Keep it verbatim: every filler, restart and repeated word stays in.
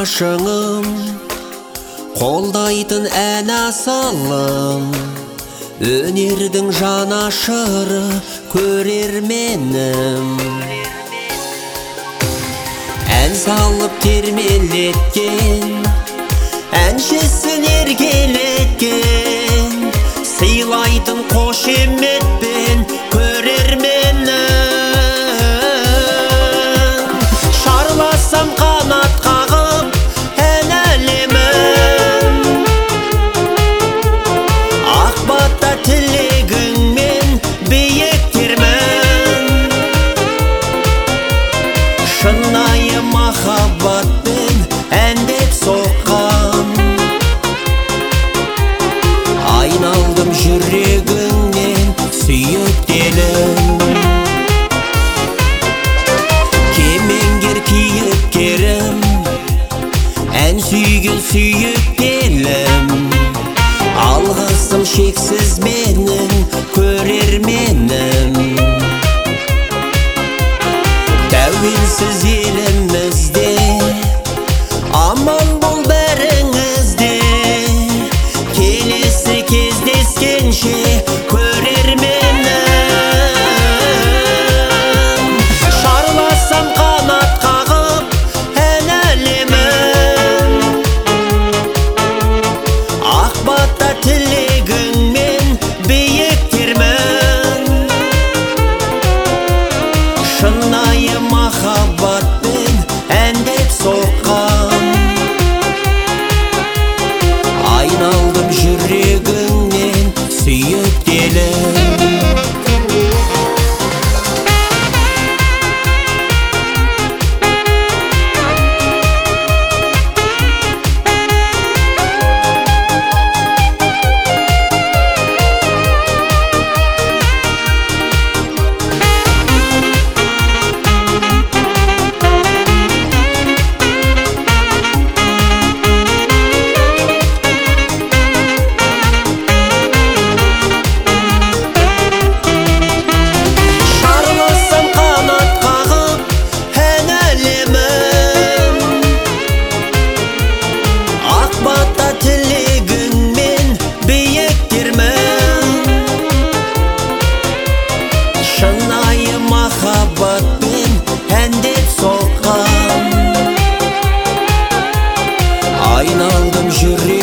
ғашығым, қолдайтын ән асылым, өнердің жанашыры көрерменім. Ән салып термелеткен, әншісін еркелеткен, сыйлайтын қошеметпен көрерменім. Шарласам қанат қағып ән әлемім, ақ бата тілегіңмен биіктермін. Шынайы махаббатпен әндеп соққан, айналдым жүрегіңнен сүйіктелім. Кемеңгер кейіпкерім, ән сүйген сүйіктелім. Алғысым шексіз менің көрерменім. Тәуелсіз елімізде аман бол бәріңізде, келесі кездескенше көрерменім. Шарласам қанат қағып ән әлемім, ақ бата тілегіңмен биіктермін. Шынайы махаббатпен әндеп соққан, айналдым жүрегіңнен сүйіктелім. Шынайы махаббатпен әндеп соққан, айналдым жүрегімнен